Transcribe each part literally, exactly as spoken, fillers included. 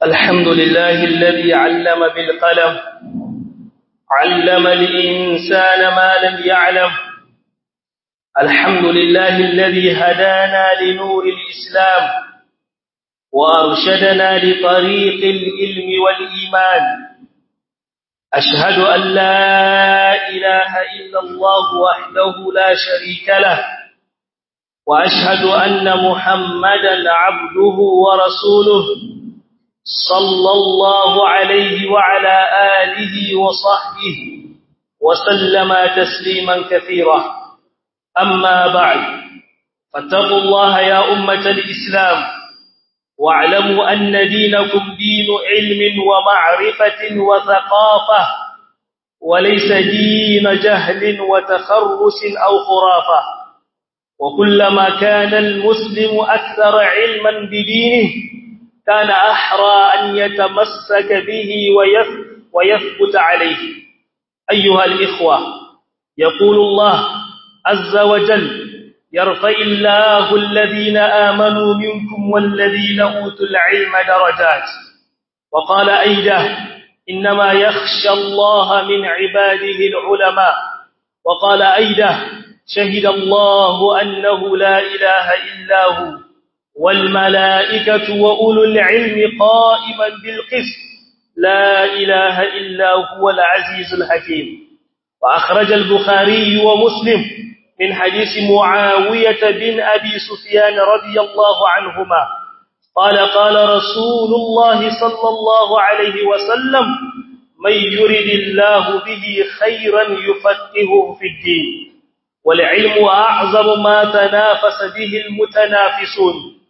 الحمد لله الذي علم بالقلم علم الإنسان ما لم يعلم. الحمد لله الذي هدانا لنور الإسلام وأرشدنا لطريق العلم والإيمان. أشهد أن لا إله إلا الله وحده لا شريك له، وأشهد أن محمدًا عبده ورسوله صلى الله عليه وعلى آله وصحبه وسلم تسليما كثيرا. أما بعد، فاتقوا الله يا أمة الإسلام، واعلموا أن دينكم دين علم ومعرفة وثقافة، وليس دين جهل وتخرس أو خرافة. وكلما كان المسلم أكثر علما بدينه كان أحرى أن يتمسك به ويثبت عليه. أيها الإخوة، يقول الله عز وجل: يرفع الله الذين آمنوا منكم والذين أوتوا العلم درجات. وقال أيضا: إنما يخشى الله من عباده العلماء. وقال أيضا: شهد الله أنه لا إله إلا هو والملائكة وأولو العلم قائما بالقسط لا إله إلا هو العزيز الحكيم. وأخرج البخاري ومسلم من حديث معاوية بن أبي سفيان رضي الله عنهما قال: قال رسول الله صلى الله عليه وسلم: من يرد الله به خيرا يفقهه في الدين. والعلم أعظم ما تنافس به المتنافسون،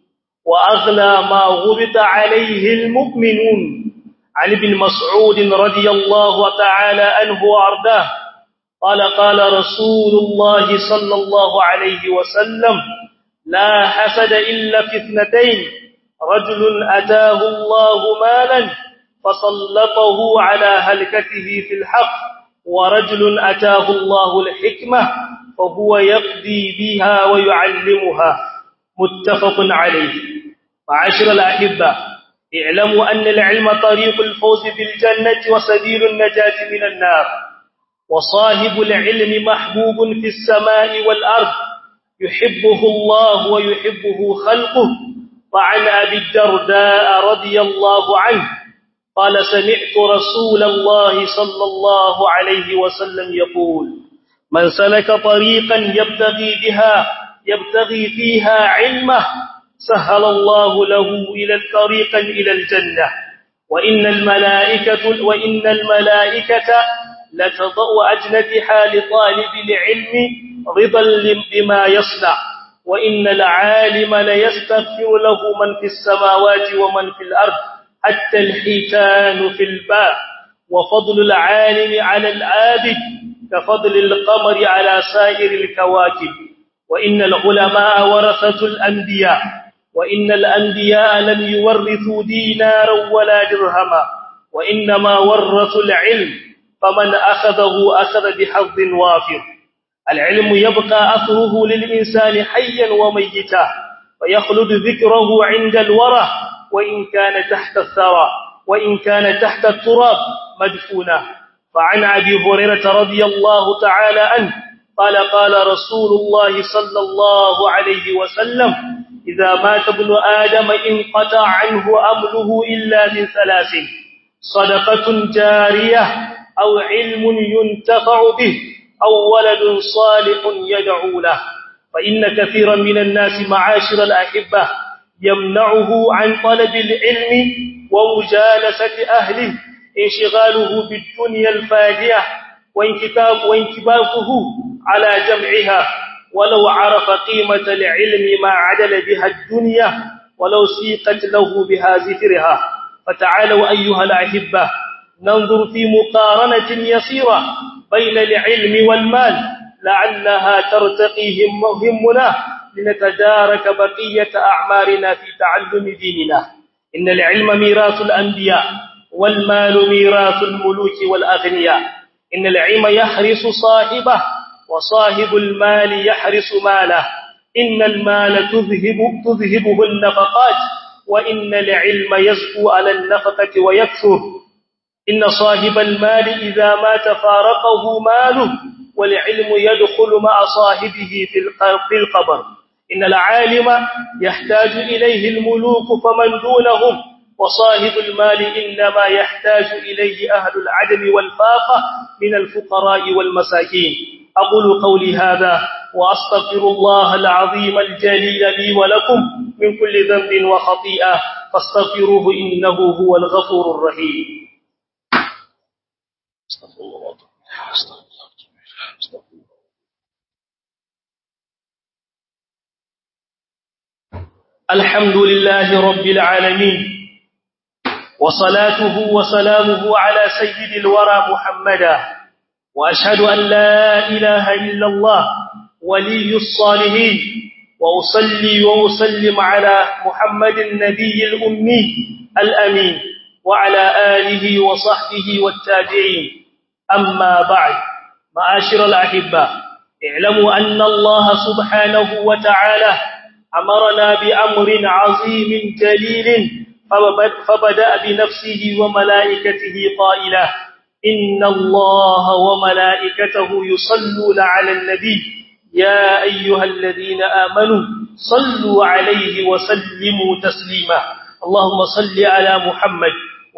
وأغلى ما غبط عليه المؤمنون. عن ابن مسعود رضي الله تعالى عنه وأرضاه قال: قال رسول الله صلى الله عليه وسلم: لا حسد إلا في اثنتين: رجل أتاه الله مالا فسلطه على هلكته في الحق، ورجل أتاه الله الحكمة فهو يقضي بها ويعلمها. متفق عليه. معاشر الأحبة، اعلموا أن العلم طريق الفوز بالجنة وسبيل النجاة من النار. وصاحب العلم محبوب في السماء والأرض، يحبه الله ويحبه خلقه. وعن أبي الدرداء رضي الله عنه قال: سمعت رسول الله صلى الله عليه وسلم يقول: من سلك طريقا يبتغي بها يبتغي فيها علمه سهل الله له إلى الطريق إلى الجنة. وإن الملائكة وإن الملائكة لتضع أجنحها لطالب العلم رضا بما يصنع. وإن العالم ليستغفر له من في السماوات ومن في الأرض حتى الحيتان في الباء. وفضل العالم على العابد كفضل القمر على سائر الكواكب. وإن العلماء ورثة الأنبياء، وإن الأنبياء لم يورثوا دينارا ولا درهما، وإنما ورثوا العلم، فمن أخذه أخذ بحظ وافر. العلم يبقى أثره للإنسان حيا وميتا، ويخلد ذكره عند الورى، وإن كان تحت الثرى وإن كان تحت التراب مدفونا. فعن أبي هريرة رضي الله تعالى عنه قال: قال رسول الله صلى الله عليه وسلم: إذا مات ابن آدم انقطع عنه أمله إلا من ثلاث: صدقة جارية، أو علم ينتفع به، أو ولد صالح يدعو له. فإن كثيرا من الناس معاشر الأحبة يمنعه عن طلب العلم ومجالسة أهله انشغاله بالدنيا الفاجئة وانكبابه على جمعها. ولو عرف قيمة العلم ما عدل بها الدنيا ولو سيقت له بها زفرها. فتعالوا أيها الأحبة ننظر في مقارنة يسيرة بين العلم والمال لعلها ترتقي همنا لنتدارك بقية أعمارنا في تعلم ديننا. إن العلم ميراث الأنبياء، والمال ميراث الملوك والأغنياء. إن العلم يحرس صاحبه، وصاحب المال يحرس ماله. إن المال تذهب تذهبه النفقات، وإن العلم يزكو على النفقة ويكثر إن صاحب المال إذا مات فارقه ماله والعلم يدخل مع صاحبه في القبر إن العالم يحتاج إليه الملوك فمن دونهم وصاحب المال إنما يحتاج إليه أهل العدم والفاقة من الفقراء والمساكين أقول قولي هذا وأستغفر الله العظيم الجليل لي ولكم من كل ذنب وخطيئة فاستغفروه إنه هو الغفور الرحيم استغفر الله استغفر الله الحمد لله رب العالمين وصلاته وسلامه على سيد الورى محمدا وأشهد أن لا إله إلا الله ولي الصالحين وأصلي وأسلم على محمد النبي الأمي الأمين وعلى آله وصحبه والتابعين أما بعد معاشر الأحبة اعلموا أن الله سبحانه وتعالى أمرنا بأمر عظيم جليل فبدأ بنفسه وملائكته قائلا إن الله وملائكته يصلون على النبي يا أيها الذين آمنوا صلوا عليه وسلموا تسليما اللهم صل على محمد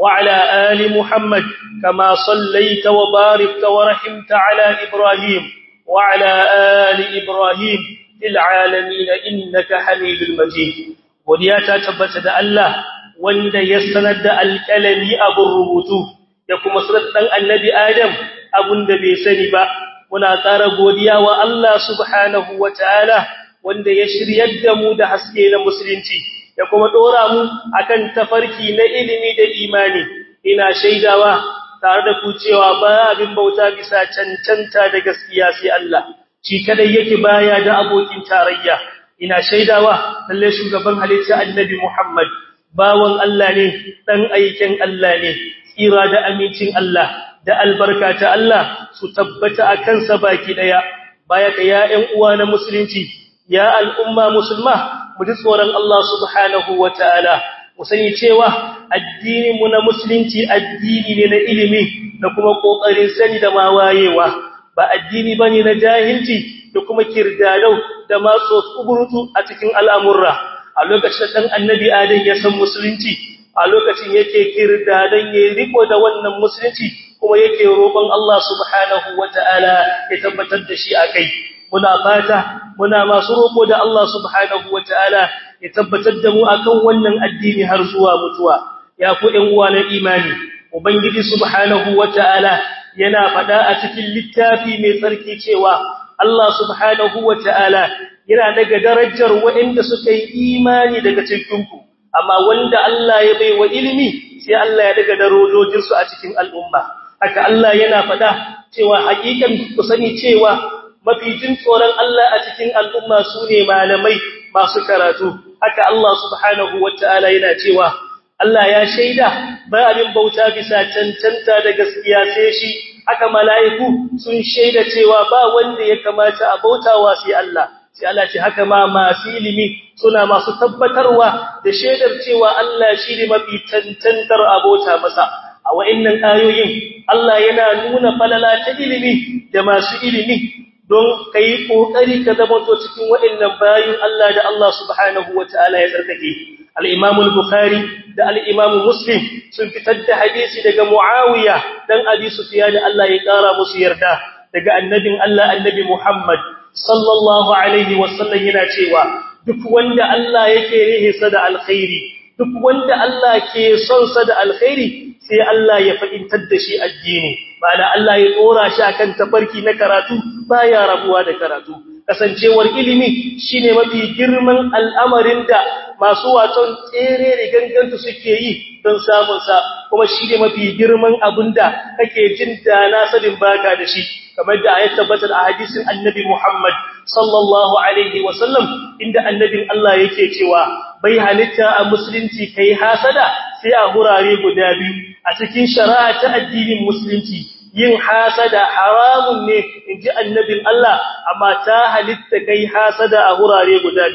وعلى آل محمد كما صليت وباركت ورحمت على إبراهيم وعلى آل إبراهيم في العالمين إنك حميد المجيد ودياتا تبت da Allah wanda ya sanar da alƙalami abun rubutu ya kuma sanar dan annabi Adam abun da bai sani ba muna ƙara godiya wa Allah subhanahu wataala wanda ya shiryar da mu da haske na musulunci ya kuma dora mu akan tafarki na ilimi da imani ina shaidawa tare da ku cewa ba abin bauta bisa cancanta da gaskiya sai Allah shi kadai yake baya da abokin tarayya ina shaidawa lalle shugaban halitta annabi Muhammad bawan Allah ne dan aikin Allah ne tsira da amincin Allah da albarka ta Allah su tabbata akan sa baki daya baya ka ya ƴan uwa na musulunci ya al'umma musulma mu ji tsoron Allah subhanahu wataala mu sani cewa addinin mu na musulunci addini ne na ilimi da kuma kokarin sani da mawayewa ba addini bane na jahilci da kuma kirdadau da matso tsuburutu a cikin al'amurra a lokacin dan annabi Adam ya san musulunci a lokacin yake kirdadan ya riko da wannan musulunci kuma yake roƙon Allah subhanahu wataala ya tabbatar da shi akai muna fata muna masu roƙo da Allah subhanahu wataala ya tabbatar da mu akan wannan addini har zuwa mutuwa ya ku ɗan uwa na imani ubangiji subhanahu wataala yana faɗa a cikin littafi mai tsarki cewa Allah subhanahu wataala yana daga darajar waɗanda suka yi imani daga cikin ku amma wanda Allah ya baiwa ilimi sai Allah ya daga darajojin su a cikin al'umma haka Allah yana faɗa cewa hakikan ku sani cewa mafi jin tsoron Allah a cikin al'umma sune malamai masu karatu haka Allah subhanahu wataala yana cewa Allah ya shaida ba abin bauta bisa cancanta da gaskiya sai shi haka mala'iku sun shaida cewa ba wanda ya kamata a bautawa sai Allah sai Allah ce haka ma masu ilimi suna masu tabbatarwa da shaidar cewa Allah shi ne mafi cancantar abota masa a wa'annan ayoyin Allah yana nuna falala ta ilimi da masu ilimi don kai kokari ka zama to cikin wa'annan bayin Allah da Allah subhanahu wataala ya tsarkake al-Imam al-Bukhari da al-Imam Muslim sun fitar da hadisi daga Muawiya dan Abi Sufyan Allah ya kara musu yarda daga annabin Allah annabi Muhammad sallallahu alaihi wasallam yana cewa duk wanda Allah yake rihinsa da alkhairi duk wanda Allah ke son sa da alkhairi sai Allah ya fahimtar da shi addini bana Allah ya tsora shi akan tafarki na karatu baya rabuwa da karatu kasancewar ilimi shine mafi girman al'amarin da masu waton tsere rigangantu suke yi don samun sa kuma shine mafi girman abinda kake jin da nasadin baka da shi kamar da ayat tabbatar a hadisin annabi Muhammad sallallahu alaihi wasallam inda annabin Allah yake cewa bai halitta a musulunci kai hasada sai a hurare guda biyu a cikin shari'a ta addinin musulunci yin hasada haramun ne inji annabin Allah amma ta halitta kai hasada a hurare guda biyu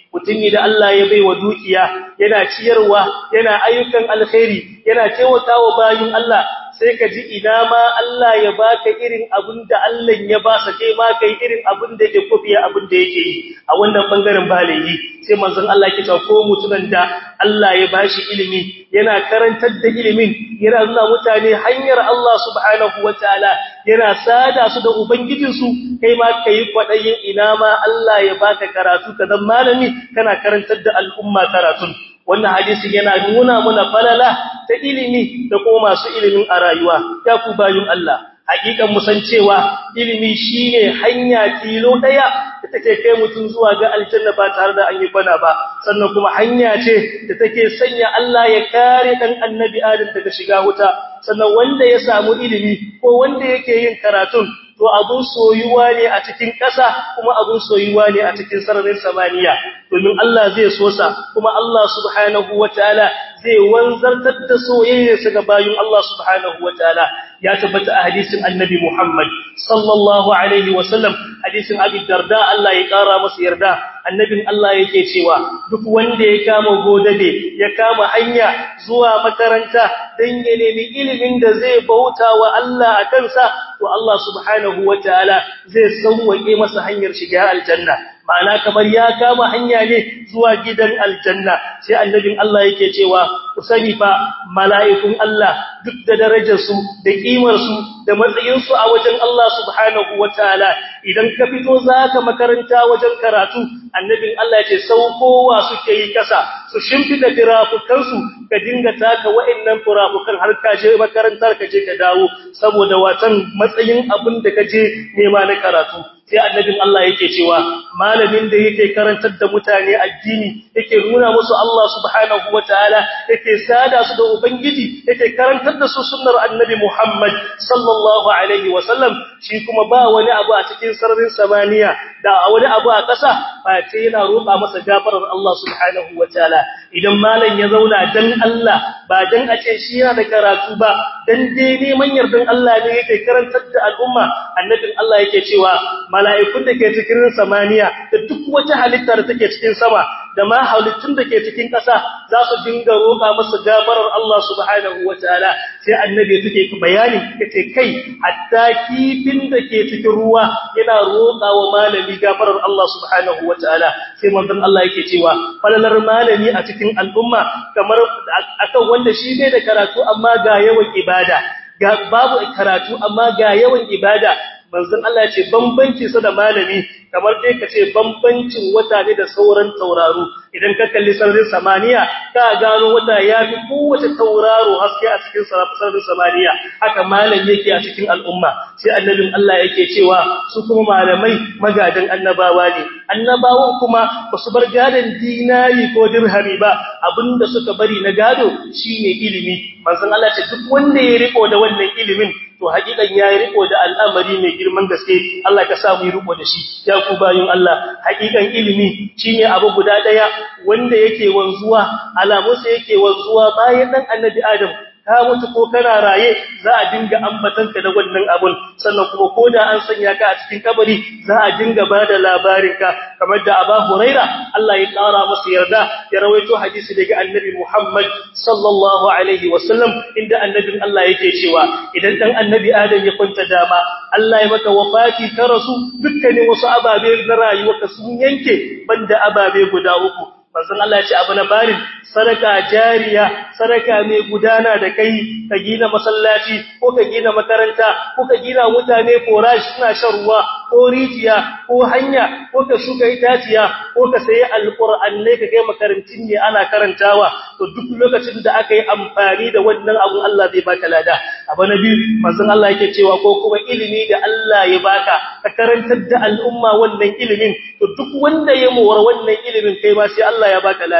mutum da Allah ya baiwa dukiya yana ciyarwa yana ayyukan alkhairi yana taimakawa bayin Allah sai ka ji ina ma Allah ya baka irin abin da Allah ya ba sa kai ma kai irin abin da yake kofiya abin da yake yi a wannan bangaren balayi sai manzon Allah ya ce ko mutumin da Allah ya bashi ilimi yana karantar da ilimin yana nuna mutane hanyar Allah subhanahu wataala yana sada su da ubangijinsu kai ma kai kwadayin ina ma Allah ya baka karatu kadan malami kana karantar da al'umma karatun wannan hadisin yana nuna mana falala ta ilimi da kuma masu ilimin a rayuwa ya ku bayin Allah hakikan mu san cewa ilimi shine hanya tilo daya da take kai mutun zuwa ga aljanna ba tare da an yi bana ba sannan kuma hanya ce da take sanya Allah ya kare dan annabi Adam daga shiga wuta sannan wanda ya samu ilimi ko wanda yake yin karatun to abun soyuwa ne a cikin ƙasa kuma abun soyuwa ne a cikin sararin samaniya domin Allah zai so sa kuma Allah subhanahu wataala zai wanzartar da soyayyarsa ga bayin Allah subhanahu wataala ya tabbata a hadisin annabi Muhammad sallallahu alaihi wasallam hadisin Abi Darda Allah ya kara masa yarda annabin Allah yake cewa duk wanda ya kama godabe ya kama hanya zuwa makaranta dan ya nemi ilimin da zai bauta wa Allah a kansa to Allah subhanahu wataala zai sauwake masa hanyar shiga aljanna ma'ana kamar ya kama hanya ne zuwa gidan aljanna sai annabin Allah yake cewa ku sani fa mala'ikun Allah duk da darajar su da kimar su da matsayin su a wajen Allah subhanahu wataala idan ka fito zaka makaranta wajen karatu annabin Allah yace saukowa suke yi kasa su shimfida firafukan su ka dinga taka wa'annan firafukan har ka je makarantar ka je ka dawo saboda watan matsayin abin da ka je nema na karatu sai annabin Allah yake cewa malamin da yake karantar da mutane addini yake nuna musu Allah subhanahu wataala yake sada su da ubangiji yake karantar da su sunnar annabi Muhammad sallallahu alaihi wasallam shi kuma ba wani abu a cikin sararin samaniya da wani abu a ƙasa ba sai yana roƙa masa gafarar Allah subhanahu wataala idan malam ya zauna dan Allah ba dan a ce shi yana da karatu ba dan dai neman yardan Allah ne yake karantar da al'umma annabin Allah yake cewa mala'ikun da ke cikin samaniya da duk wata halitta da take cikin sama da ma halittun da ke cikin ƙasa za su dinga roƙa masa gafarar Allah subhanahu wataala sai annabi yake bayani yace kai hatta kifin da ke cikin ruwa yana roƙa wa malami gafarar Allah subhanahu wataala sai manzon Allah yake cewa falalar malami a cikin al'umma kamar akan wanda shi bai da karatu amma ga yawan ibada ga babu karatu amma ga yawan ibada manzon Allah ya ce bambanci sa da malami kamar dai kace bambancin wata ne da sauran tauraro idan ka kalli sararin samaniya ka gano wata yafi kowace tauraro haske a cikin sararin samaniya haka malami yake a cikin al'umma sai annabin Allah yake cewa su kuma malamai magadan annabawa ne annabawan kuma basu bar gadan dinari ko dirhami ba abinda suka bari na gado shine ilimi manzon Allah ya ce duk wanda ya riko da wannan ilimin to hakikan yayi riko da al'amari mai girman gaske Allah ka sa mu riko da shi ya ku bayin Allah hakikan ilimi shine abu guda daya wanda yake wanzuwa alamunsa yake wanzuwa bayan dan annabi Adam ka mutu ko kana raye za a dinga ambatanka da wannan abun sannan kuma koda an sanya ka a cikin kabari za a dinga bada labarinka kamar da Abu Huraira Allah ya kara masa yarda ya rawaito hadisi daga Annabi Muhammad sallallahu alaihi wasallam inda annabin Allah yake cewa idan dan Annabi Adam ya kwanta dama Allah ya maka wafati ka rasu dukkanin wasu ababe na rayuwarka sun yanke banda ababe guda uku manzon Allah ya ce abu na barin sadaka jariya sadaka mai gudana da kai ka gina masallaci ko ka gina makaranta ko ka gina mutane forage suna shan ruwa ko rijiya ko hanya ko ka shuka itaciya ko ka sayi alqur'ani ka kai makarantin ne ana karantawa to duk lokacin da aka yi amfani da wannan abun Allah zai baka lada abu na biyu manzon Allah yake cewa ko kuma ilimi da Allah ya baka ka karantar da al'umma wannan ilimin to duk wanda ya mora wannan ilimin kai ma sai Allah ya baka lada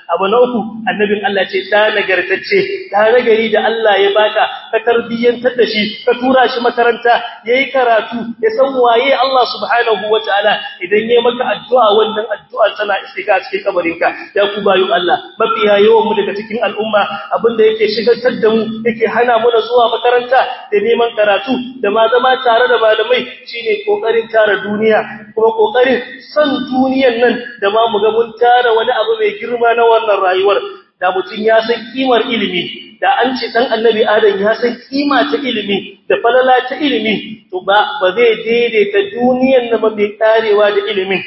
abu na uku annabin Allah ce da nagartacce da nagari da Allah ya baka ka tarbiyyantar da shi ka tura shi makaranta yayi karatu ya san waye Allah subhanahu wataala idan yayi maka addu'a wannan addu'a tana istika cikin kabarinka ya ku bayu Allah mafiya yawan mu daga cikin al'umma abinda yake shigartar da mu yake hana mu da zuwa makaranta da neman karatu da ma zama tare da malamai shine kokarin tara duniya kuma kokarin san duniyan nan da ma mu ga mun tara wani abu mai girma na wannan rayuwar da mutun ya san kimar ilimi da an ce dan annabi adam ya san kima ta ilimi da falala ta ilimi to ba ba zai daidaita duniyan nan ba mai karewa da ilimin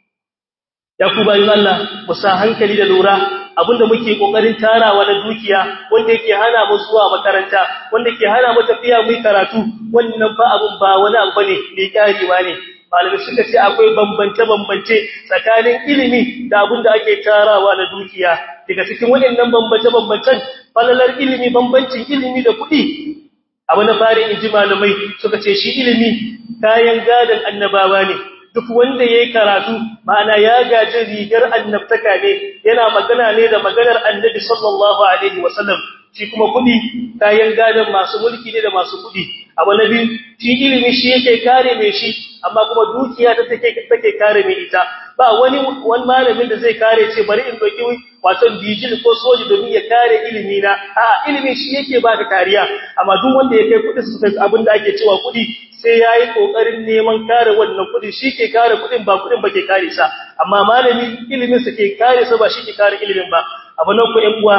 ya ku bayin Allah mu sa hankali da lura abinda muke kokarin tarawa na dukiya wanda yake hana mu zuwa makaranta wanda yake hana mu tafiya mu karatu wannan fa abun ba wani abu bane mai karewa ne malamai suka ce akwai bambance-bambance tsakanin ilimi da abin da ake tarawa na dukiya daga cikin waɗannan bambance-bambancen falalar ilimi bambancin ilimi da kuɗi abu na fari inji malamai suka ce shi ilimi kayan gadon annabawa ne duk wanda yayi karatu ma'ana ya gaji rigar annabtaka ne yana magana ne da maganar annabi sallallahu alaihi wasallam shi kuma kuɗi kayan gadon masu mulki ne da masu kuɗi abu na biyu shi ilimi shi yake kare mai shi amma kuma dukiya ta take take kare mai ita ba wani wani malamin da zai kare ce bari in doki wato bijil ko soji domin ya kare ilimi na a ilimi shi yake baka kariya amma duk wanda ya kai kudi su abin da ake cewa kudi sai yayi kokarin neman kare wannan kudi shi ke kare kudin ba kudin ba ke kare sa amma malami ilimin sa ke kare sa ba shi ke kare ilimin ba abu nan ko ƴan uwa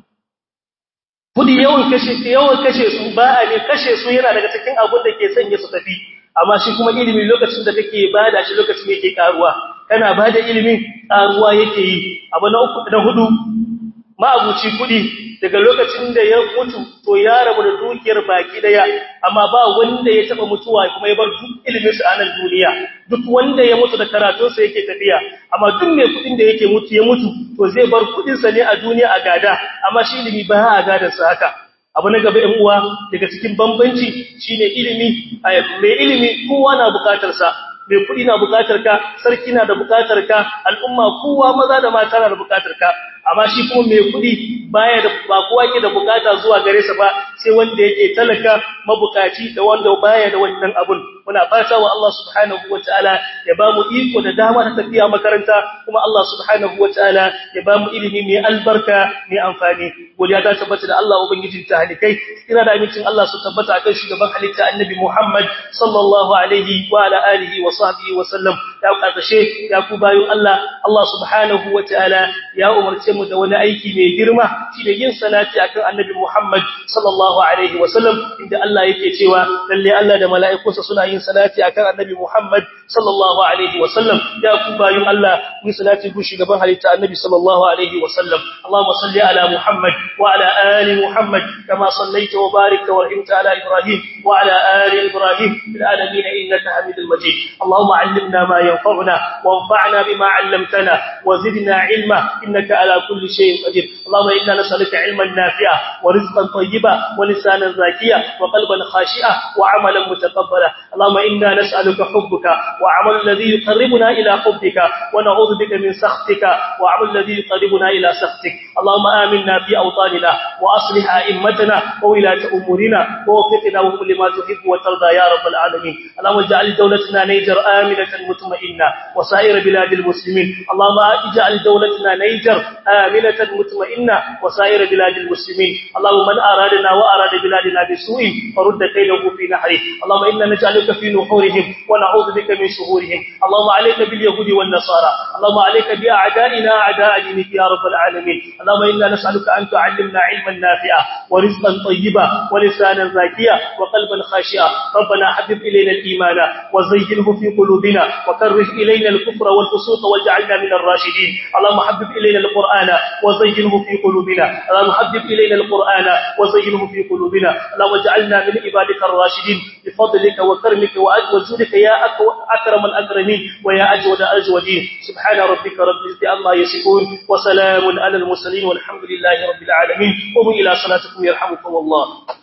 kudi yawan kashe yawan kashe su ba a ne kashe su yana daga cikin abin da ke sanya su tafi amma shi kuma ilimi lokacin da kake bada shi lokacin yake karuwa kana bada ilimi karuwa yake yi abu na uku da hudu ma'abuci kudi daga lokacin da ya mutu to ya rabu da dukiyar baki daya amma ba wanda ya taba mutuwa kuma ya bar duk ilimin sa a nan duniya duk wanda ya mutu da karatun sa yake tafiya amma duk mai kudin da yake mutu ya mutu to zai bar kudin sa ne a duniya a gada amma shi ilimi ba a gadan sa haka abu na gaba ɗan uwa daga cikin bambanci shine ilimi mai ilimi kowa na bukatar sa mai kudi na bukatar ka sarki na da bukatar ka al'umma kowa maza da mata na da bukatar ka amma shi kuma mai kudi baya da ba kowa yake da bukata zuwa gare sa ba sai wanda yake talaka mabukaci da wanda baya da wannan abun muna fata wa Allah subhanahu wataala ya ba mu iko da dama ta tafiya makaranta kuma Allah subhanahu wataala ya ba mu ilimi mai albarka mai amfani godiya ta tabbata da Allah ubangijin ta halikai ina da amincin Allah su tabbata akan shugaban halitta annabi Muhammad sallallahu alaihi wa ala alihi wa sahbihi wa sallam ya kasashe ya ku bayin Allah Allah subhanahu wataala ya umarce mu da wani aiki mai girma shine yin salati akan annabi Muhammad sallallahu alaihi wa sallam inda Allah yake cewa lalle Allah da mala'ikunsa suna yin salati akan annabi Muhammad sallallahu alaihi wa sallam ya ku bayin Allah mu salati ku shugaban halitta annabi sallallahu alaihi wa sallam Allahumma salli ala Muhammad wa ala ali Muhammad kama sallaita wa barakta wa rahimta ala Ibrahim wa ala ali Ibrahim fil alamin innaka Hamidul Majid Allahumma allimna ma yanfa'una wanfa'na bima 'allamtana wa zidna 'ilma innaka ala kulli shay'in qadir Allahumma inna nas'aluka 'ilman nafi'a wa rizqan tayyiba wa lisanan zakiya wa qalban khashi'a wa 'amalan mutaqabbala Allahumma inna nas'aluka hubbuka wa 'amalan alladhi yuqarribuna ila hubbika wa na'udhu bika min sakhtika wa 'amalan alladhi yuqarribuna ila sakhtik Allahumma aminna fi awtanina wa aslih a'immatana wa wilata umurina wa waffiqna wa kulli ma tuhibbu wa tarda ya rabbal alamin Allahumma ij'al dawlatana Niger aminatan mutma'inna wa sa'ir biladil muslimin Allahumma ij'al dawlatana Niger aminatan mutma'inna wa sa'ir biladil muslimin Allahumma man aradana wa arada biladina bisu'in farudda kaydahu fi nahri Allahumma inna naj'aluka fi nuhurihim wa na'udhu bika min shururihim Allahumma 'alayka bil yahudi wan nasara Allahumma 'alayka bi a'da'ina a'da'a dinika ya rabbal alamin Allahumma inna nas'aluka an tu'allimna 'ilman nafi'a wa rizqan tayyiba wa lisanan zakiya wa qalban khashi'a rabbana habib ilayna al-imana wa zayyinhu fi qulubina wa karrih ilayna al-kufra wal fusuq waj'alna min ar-rashidin Allahumma habib ilayna al-qur'ana wa zayyinhu fi qulubina Allahumma habib ilayna al-qur'ana wa zayyinhu fi qulubina Allahumma ij'alna min ibadika ar-rashidin bi fadlika wa karmika wa ajwadika ya akram al-akramin wa ya ajwad al-ajwadin subhana rabbika rabbil izzati amma yasifun wa salamun ala al-mursalin walhamdulillahi rabbil alamin qum ila salatikum yarhamukum Allah